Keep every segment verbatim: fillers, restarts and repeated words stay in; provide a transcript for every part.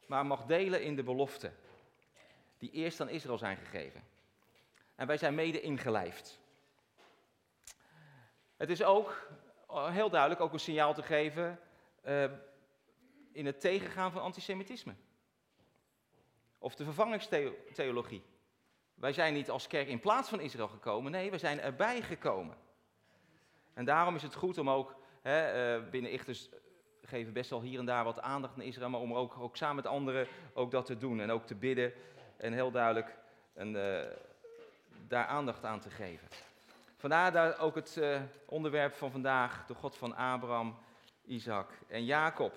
maar mag delen in de beloften die eerst aan Israël zijn gegeven. En wij zijn mede ingelijfd. Het is ook heel duidelijk ook een signaal te geven uh, in het tegengaan van antisemitisme. Of de vervangingstheologie. Wij zijn niet als kerk in plaats van Israël gekomen, nee, wij zijn erbij gekomen. En daarom is het goed om ook, hè, uh, binnen Ichters geven best wel hier en daar wat aandacht naar Israël, maar om ook, ook samen met anderen ook dat te doen en ook te bidden en heel duidelijk een, uh, daar aandacht aan te geven. Vandaar daar ook het uh, onderwerp van vandaag, de God van Abraham, Isaac en Jacob.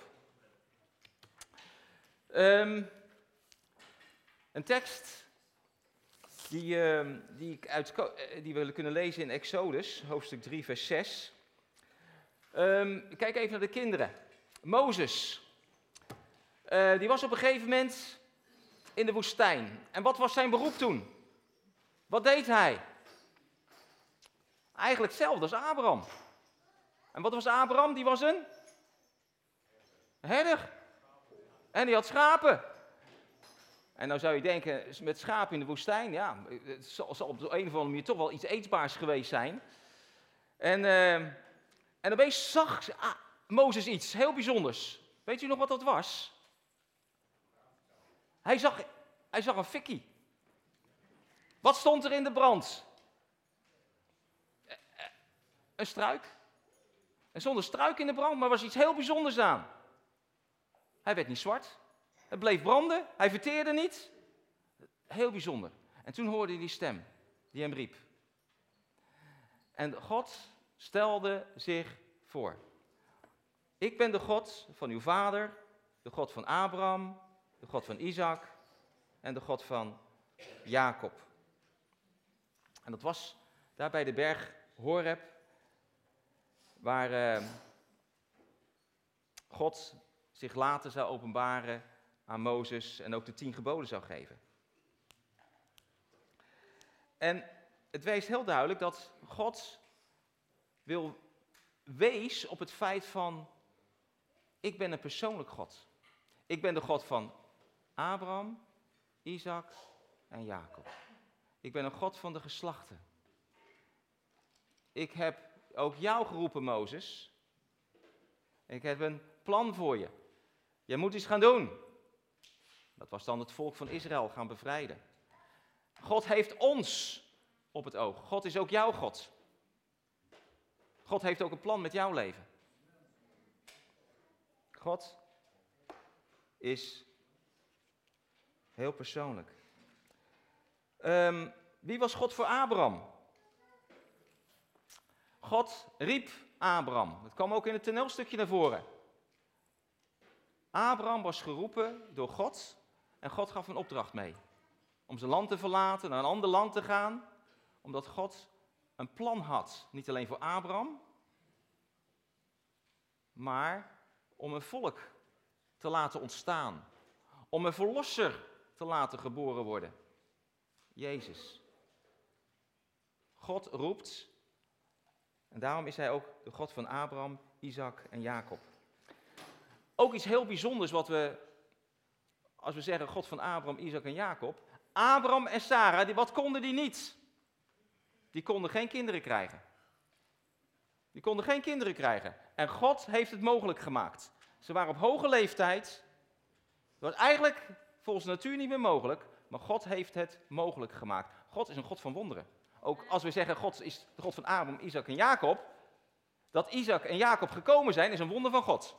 Um, een tekst die, uh, die, ik uit, die we kunnen lezen in Exodus, hoofdstuk drie, vers zes. Um, kijk even naar de kinderen. Mozes, uh, die was op een gegeven moment in de woestijn. En wat was zijn beroep toen? Wat deed hij? Eigenlijk hetzelfde als Abraham. En wat was Abraham? Die was een herder. En die had schapen. En nou zou je denken, met schapen in de woestijn, ja, het zal, zal op de een of andere manier toch wel iets eetbaars geweest zijn. En, uh, en opeens zag ah, Mozes iets heel bijzonders. Weet u nog wat dat was? Hij zag, hij zag een fikkie. Wat stond er in de brand? Een struik. En zonder struik in de brand, maar er was iets heel bijzonders aan. Hij werd niet zwart. Het bleef branden. Hij verteerde niet. Heel bijzonder. En toen hoorde hij die stem die hem riep. En God stelde zich voor. Ik ben de God van uw vader, de God van Abraham, de God van Isaac en de God van Jacob. En dat was daar bij de berg Horeb, waar uh, God zich later zou openbaren aan Mozes en ook de tien geboden zou geven. En het wees heel duidelijk dat God wil wees op het feit van, ik ben een persoonlijk God. Ik ben de God van Abraham, Isaac en Jacob. Ik ben een God van de geslachten. Ik heb ook jou geroepen, Mozes. Ik heb een plan voor je. Je moet iets gaan doen. Dat was dan het volk van Israël gaan bevrijden. God heeft ons op het oog. God is ook jouw God. God heeft ook een plan met jouw leven. God is heel persoonlijk. Um, wie was God voor Abraham? God riep Abraham. Dat kwam ook in het toneelstukje naar voren. Abraham was geroepen door God en God gaf een opdracht mee. Om zijn land te verlaten, naar een ander land te gaan. Omdat God een plan had. Niet alleen voor Abraham, maar om een volk te laten ontstaan. Om een verlosser te laten geboren worden. Jezus. God roept. En daarom is hij ook de God van Abraham, Isaac en Jacob. Ook iets heel bijzonders wat we, als we zeggen God van Abraham, Isaac en Jacob. Abraham en Sarah, die, wat konden die niet? Die konden geen kinderen krijgen. Die konden geen kinderen krijgen. En God heeft het mogelijk gemaakt. Ze waren op hoge leeftijd. Dat was eigenlijk volgens de natuur niet meer mogelijk. Maar God heeft het mogelijk gemaakt. God is een God van wonderen. Ook als we zeggen God is de God van Abraham, Isaac en Jacob. Dat Isaac en Jacob gekomen zijn is een wonder van God.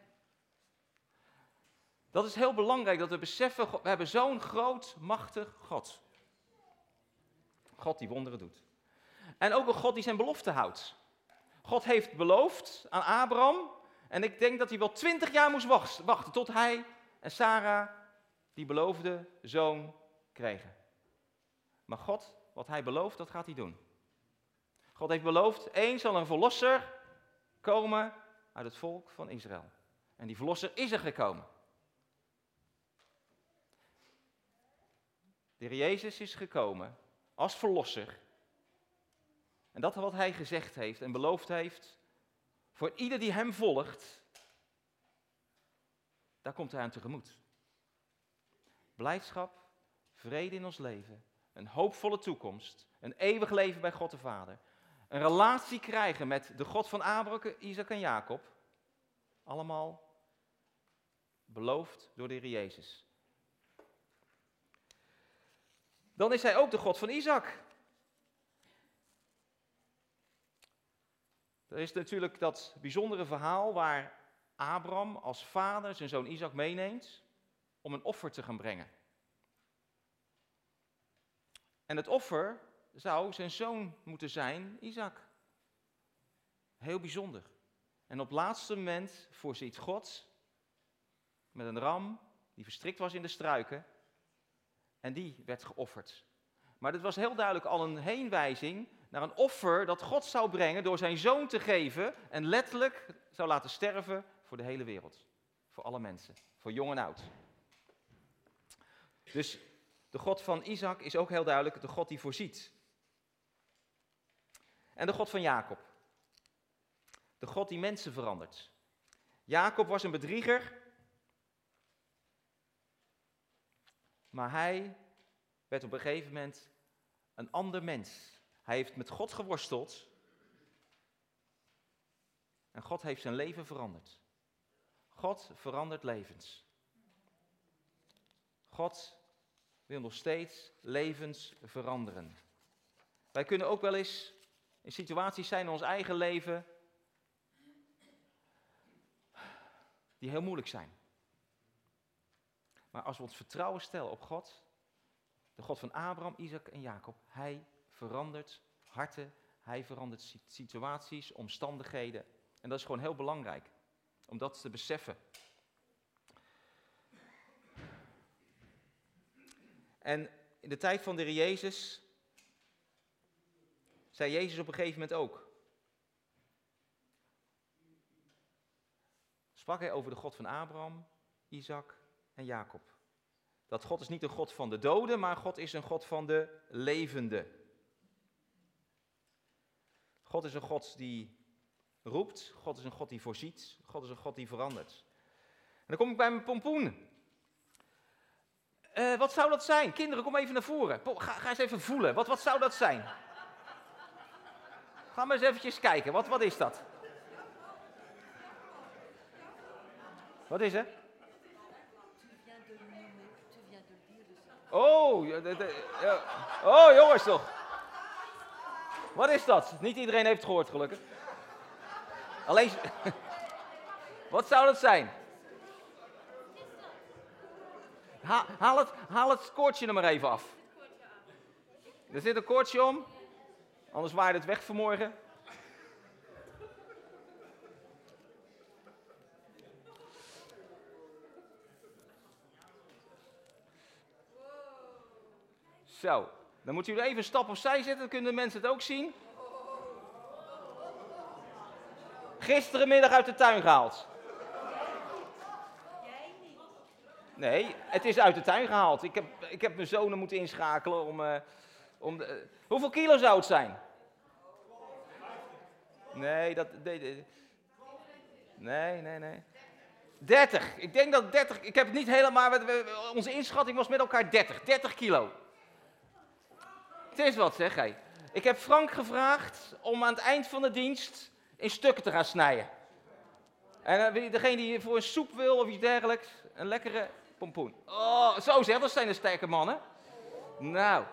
Dat is heel belangrijk dat we beseffen, we hebben zo'n groot, machtig God. God die wonderen doet. En ook een God die zijn belofte houdt. God heeft beloofd aan Abraham. En ik denk dat hij wel twintig jaar moest wachten tot hij en Sarah die beloofde zoon kregen. Maar God, wat hij belooft, dat gaat hij doen. God heeft beloofd, eens zal een verlosser komen uit het volk van Israël. En die verlosser is er gekomen. De Heer Jezus is gekomen als verlosser. En dat wat hij gezegd heeft en beloofd heeft, voor ieder die hem volgt, daar komt hij aan tegemoet. blijdschap, vrede in ons leven, een hoopvolle toekomst, een eeuwig leven bij God de Vader, een relatie krijgen met de God van Abraham, Isaac en Jacob, allemaal beloofd door de Heer Jezus. Dan is hij ook de God van Isaac. Er is natuurlijk dat bijzondere verhaal waar Abraham als vader zijn zoon Isaac meeneemt om een offer te gaan brengen. En het offer zou zijn zoon moeten zijn, Isaac. Heel bijzonder. En op het laatste moment voorziet God met een ram die verstrikt was in de struiken. En die werd geofferd. Maar dit was heel duidelijk al een heenwijzing naar een offer dat God zou brengen door zijn zoon te geven en letterlijk zou laten sterven voor de hele wereld. Voor alle mensen, voor jong en oud. Dus de God van Isaac is ook heel duidelijk de God die voorziet. En de God van Jacob. De God die mensen verandert. Jacob was een bedrieger. Maar hij werd op een gegeven moment een ander mens. Hij heeft met God geworsteld. En God heeft zijn leven veranderd. God verandert levens. God wil nog steeds levens veranderen. Wij kunnen ook wel eens in situaties zijn in ons eigen leven die heel moeilijk zijn. Maar als we ons vertrouwen stellen op God, de God van Abraham, Isaac en Jacob, hij verandert harten, hij verandert situaties, omstandigheden. En dat is gewoon heel belangrijk, om dat te beseffen. En in de tijd van de Heer Jezus, zei Jezus op een gegeven moment ook. Sprak hij over de God van Abraham, Isaac en Jacob. Dat God is niet een God van de doden, maar God is een God van de levenden. God is een God die roept, God is een God die voorziet, God is een God die verandert. En dan kom ik bij mijn pompoen. Uh, wat zou dat zijn? Kinderen, kom even naar voren. Ga, ga eens even voelen. Wat, wat zou dat zijn? Ga maar eens eventjes kijken. Wat, wat is dat? Wat is er? Oh, de, de, uh, oh jongens toch. Wat is dat? Niet iedereen heeft het gehoord gelukkig. Alleen, wat zou dat zijn? Ha, haal, het, haal het koordje er maar even af. Er zit een koordje om, anders waait het weg vanmorgen. Zo, dan moeten jullie even een stap opzij zetten, dan kunnen de mensen het ook zien. Gisterenmiddag uit de tuin gehaald. Nee, het is uit de tuin gehaald. Ik heb, ik heb mijn zonen moeten inschakelen om... Uh, om de, uh, hoeveel kilo zou het zijn? Nee, dat... Nee, nee, nee. nee. dertig. Ik denk dat dertig... Ik heb het niet helemaal... We, onze inschatting was met elkaar dertig. dertig kilo. Het is wat, zeg hij. Ik heb Frank gevraagd om aan het eind van de dienst in stukken te gaan snijden. En uh, degene die voor een soep wil of iets dergelijks, een lekkere pompoen. Oh, zo zeg, dat zijn de sterke mannen. Nou.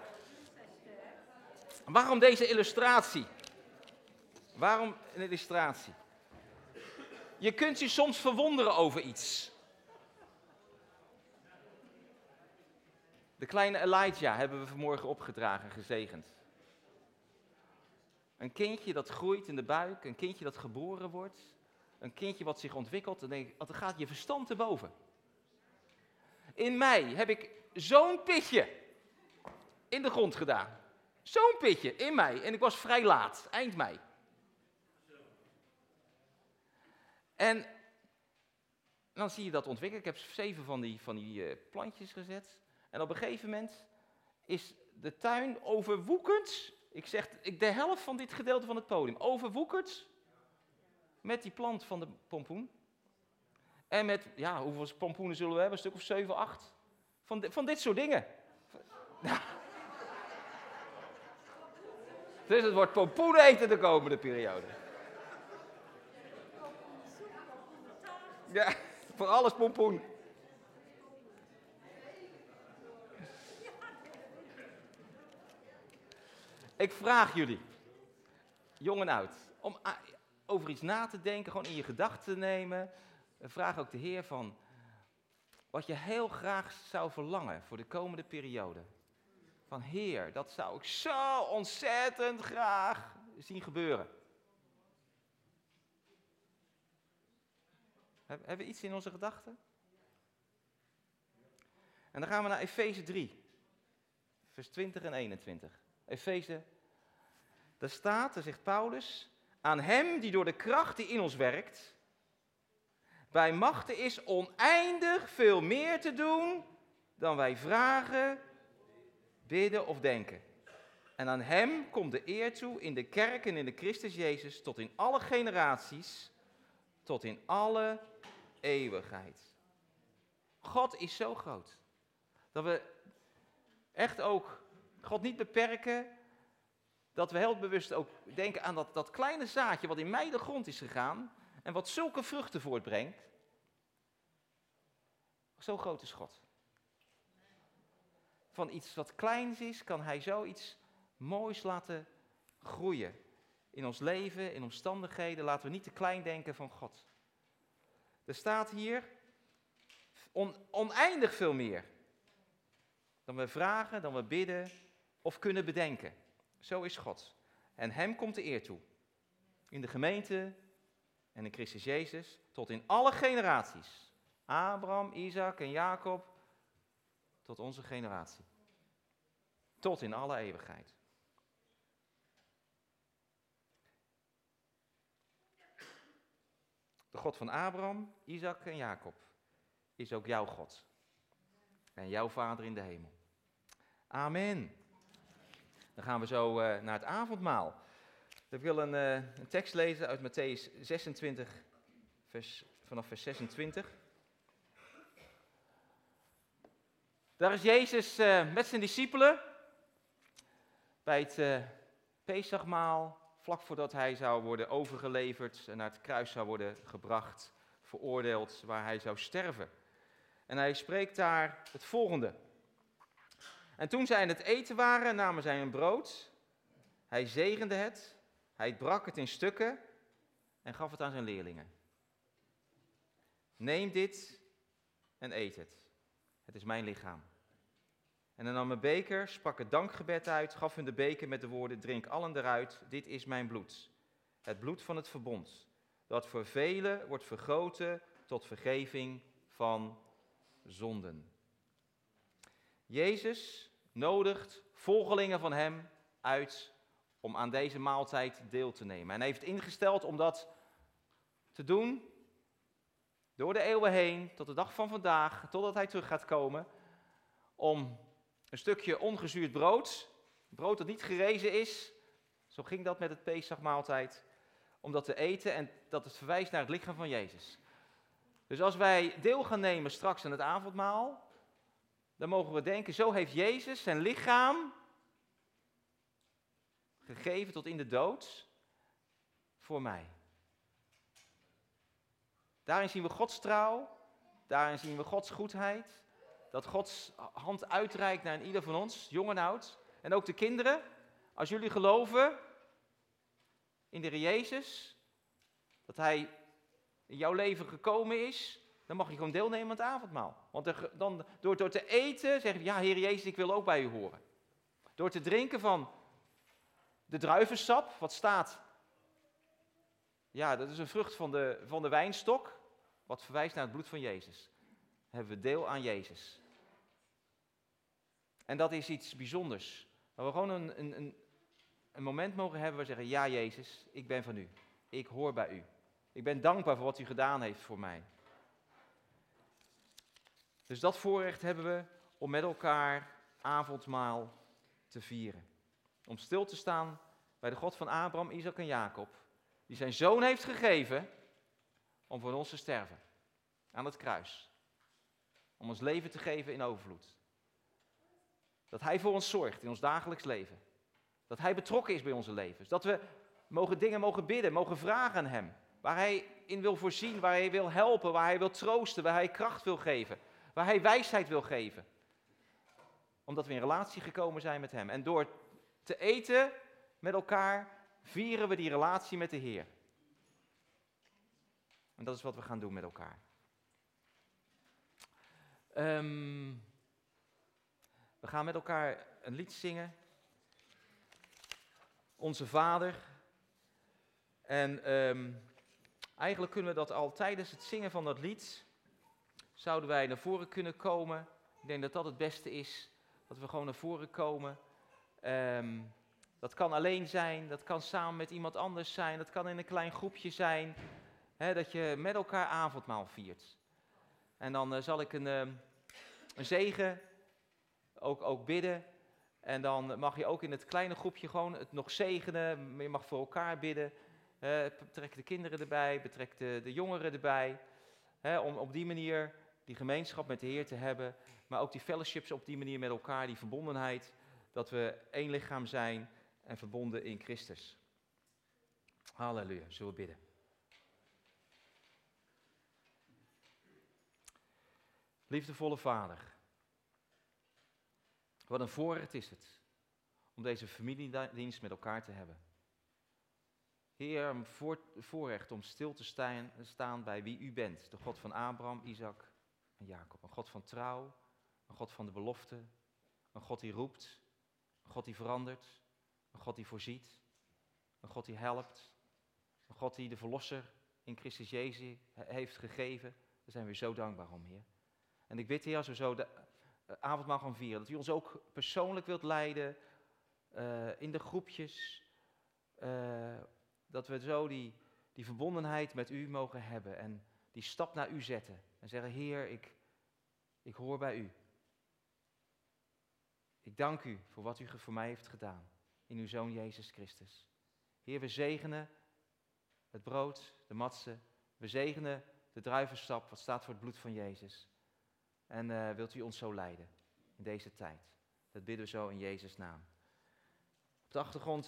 Waarom deze illustratie? Waarom een illustratie? Je kunt je soms verwonderen over iets. De kleine Elijah hebben we vanmorgen opgedragen, gezegend. Een kindje dat groeit in de buik, een kindje dat geboren wordt, een kindje wat zich ontwikkelt, dan, denk ik, dan gaat je verstand te boven. In mei heb ik zo'n pitje in de grond gedaan. Zo'n pitje in mei. En ik was vrij laat, eind mei. En dan zie je dat ontwikkelen. Ik heb zeven van die, van die uh, plantjes gezet. En op een gegeven moment is de tuin overwoekerd. Ik zeg, ik, de helft van dit gedeelte van het podium overwoekerd met die plant van de pompoen. En met, ja, hoeveel pompoenen zullen we hebben? Een stuk of zeven, acht Van, di- van dit soort dingen. Ja. Dus het wordt pompoen eten de komende periode. Ja, voor alles pompoen. Ik vraag jullie, jong en oud, om a- over iets na te denken, gewoon in je gedachten te nemen. Vraag ook de Heer van wat je heel graag zou verlangen voor de komende periode. Van Heer, dat zou ik zo ontzettend graag zien gebeuren. Heb- Hebben we iets in onze gedachten? En dan gaan we naar Efeze drie, vers twintig en eenentwintig. Efeze, daar staat, daar zegt Paulus, aan hem die door de kracht die in ons werkt, bij machten is oneindig veel meer te doen dan wij vragen, bidden of denken. En aan hem komt de eer toe in de kerk en in de Christus Jezus tot in alle generaties, tot in alle eeuwigheid. God is zo groot dat we echt ook God niet beperken, dat we heel bewust ook denken aan dat, dat kleine zaadje wat in mij de grond is gegaan en wat zulke vruchten voortbrengt. Zo groot is God. Van iets wat kleins is, kan hij zoiets moois laten groeien. In ons leven, in omstandigheden, laten we niet te klein denken van God. Er staat hier on, oneindig veel meer dan we vragen, dan we bidden of kunnen bedenken. Zo is God. En hem komt de eer toe. In de gemeente en in Christus Jezus tot in alle generaties. Abraham, Isaac en Jacob tot onze generatie. Tot in alle eeuwigheid. De God van Abraham, Isaac en Jacob is ook jouw God. En jouw Vader in de hemel. Amen. Dan gaan we zo uh, naar het avondmaal. Ik wil een, uh, een tekst lezen uit Mattheüs zesentwintig, vers, vanaf vers zesentwintig. Daar is Jezus uh, met zijn discipelen bij het uh, Pesachmaal, vlak voordat hij zou worden overgeleverd en naar het kruis zou worden gebracht, veroordeeld, waar hij zou sterven. En hij spreekt daar het volgende. En toen zij aan het eten waren, namen zij een brood. Hij zegende het, hij brak het in stukken en gaf het aan zijn leerlingen. Neem dit en eet het. Het is mijn lichaam. En hij nam een beker, sprak het dankgebed uit, gaf hun de beker met de woorden, drink allen eruit, dit is mijn bloed. Het bloed van het verbond, dat voor velen wordt vergoten tot vergeving van zonden. Jezus nodigt volgelingen van hem uit om aan deze maaltijd deel te nemen. En hij heeft ingesteld om dat te doen door de eeuwen heen, tot de dag van vandaag, totdat hij terug gaat komen, om een stukje ongezuurd brood, brood dat niet gerezen is, zo ging dat met het Pesachmaaltijd, om dat te eten en dat het verwijst naar het lichaam van Jezus. Dus als wij deel gaan nemen straks aan het avondmaal, dan mogen we denken, zo heeft Jezus zijn lichaam gegeven tot in de dood voor mij. Daarin zien we Gods trouw, daarin zien we Gods goedheid, dat Gods hand uitreikt naar ieder van ons, jong en oud. En ook de kinderen, als jullie geloven in de Heer Jezus, dat Hij in jouw leven gekomen is, dan mag je gewoon deelnemen aan het avondmaal. Want er, dan, door, door te eten zeg je, ja Heer Jezus, ik wil ook bij u horen. Door te drinken van de druivensap, wat staat, ja dat is een vrucht van de, van de wijnstok, wat verwijst naar het bloed van Jezus. Hebben we deel aan Jezus. En dat is iets bijzonders. Waar we gewoon een, een, een, een moment mogen hebben waar we zeggen, ja Jezus, ik ben van u. Ik hoor bij u. Ik ben dankbaar voor wat u gedaan heeft voor mij. Dus dat voorrecht hebben we om met elkaar avondmaal te vieren. Om stil te staan bij de God van Abraham, Isaac en Jacob. Die zijn zoon heeft gegeven om voor ons te sterven. Aan het kruis. Om ons leven te geven in overvloed. Dat hij voor ons zorgt in ons dagelijks leven. Dat hij betrokken is bij onze levens. Dat we mogen dingen mogen bidden, mogen vragen aan hem. Waar hij in wil voorzien, waar hij wil helpen, waar hij wil troosten, waar hij kracht wil geven. Waar hij wijsheid wil geven. Omdat we in relatie gekomen zijn met hem. En door te eten met elkaar vieren we die relatie met de Heer. En dat is wat we gaan doen met elkaar. Um, we gaan met elkaar een lied zingen. Onze Vader. En um, eigenlijk kunnen we dat al tijdens het zingen van dat lied, zouden wij naar voren kunnen komen. Ik denk dat dat het beste is, dat we gewoon naar voren komen. Um, dat kan alleen zijn, dat kan samen met iemand anders zijn, dat kan in een klein groepje zijn. Hè, dat je met elkaar avondmaal viert. En dan uh, zal ik een, uh, een zegen ook, ook bidden. En dan mag je ook in het kleine groepje gewoon het nog zegenen. Je mag voor elkaar bidden. Uh, betrek de kinderen erbij, betrek de, de jongeren erbij. Hè, om op die manier die gemeenschap met de Heer te hebben. Maar ook die fellowships op die manier met elkaar, die verbondenheid. Dat we één lichaam zijn en verbonden in Christus. Halleluja, zullen we bidden. Liefdevolle Vader, wat een voorrecht is het om deze familiedienst met elkaar te hebben. Heer, een voor, voorrecht om stil te staan, staan bij wie u bent. De God van Abraham, Isaac en Jacob. Een God van trouw, een God van de belofte, een God die roept, een God die verandert, een God die voorziet, een God die helpt, een God die de verlosser in Christus Jezus heeft gegeven. Daar zijn we zo dankbaar om, Heer. En ik bid, Heer, als we zo de avondmaal gaan vieren, dat u ons ook persoonlijk wilt leiden, uh, in de groepjes, uh, dat we zo die, die verbondenheid met u mogen hebben en die stap naar u zetten. En zeggen, Heer, ik, ik hoor bij u. Ik dank u voor wat u voor mij heeft gedaan in uw Zoon Jezus Christus. Heer, we zegenen het brood, de matsen, we zegenen de druivensap, wat staat voor het bloed van Jezus. En uh, wilt u ons zo leiden in deze tijd. Dat bidden we zo in Jezus' naam. Op de achtergrond